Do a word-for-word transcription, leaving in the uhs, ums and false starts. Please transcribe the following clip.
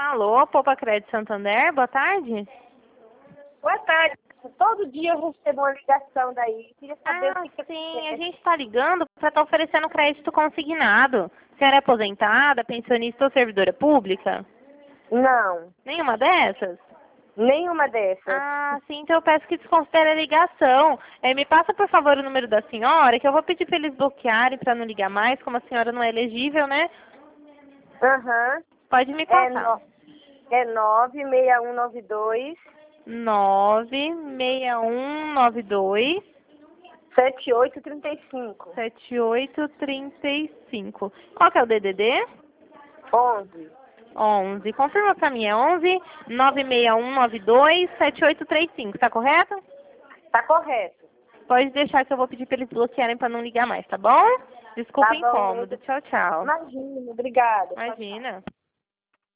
Alô, Poupa Crédito Santander, boa tarde. Boa tarde. Todo dia eu recebo uma ligação daí. Queria saber Ah, o que que sim, a acontece. gente está ligando para estar oferecendo crédito consignado. A senhora é aposentada, pensionista ou servidora pública? Não, Nenhuma dessas? nenhuma dessas. Ah, sim, então eu peço que desconsidere a ligação. É, me passa, por favor, o número da senhora, que eu vou pedir para eles bloquearem para não ligar mais, como a senhora não é elegível, né? Aham. Pode me É, passar. no, é nove seis um nove dois, nove seis um nove dois sete oito três cinco. sete oito três cinco. Qual que é o D D D? onze. onze. Confirma pra mim, é onze nove seis um nove dois sete oito três cinco, tá correto? Tá correto. Pode deixar que eu vou pedir pra eles bloquearem pra não ligar mais, tá bom? Desculpa Tá o bom. incômodo. Tchau, tchau. Imagina, obrigada. Tchau, tchau. Imagina.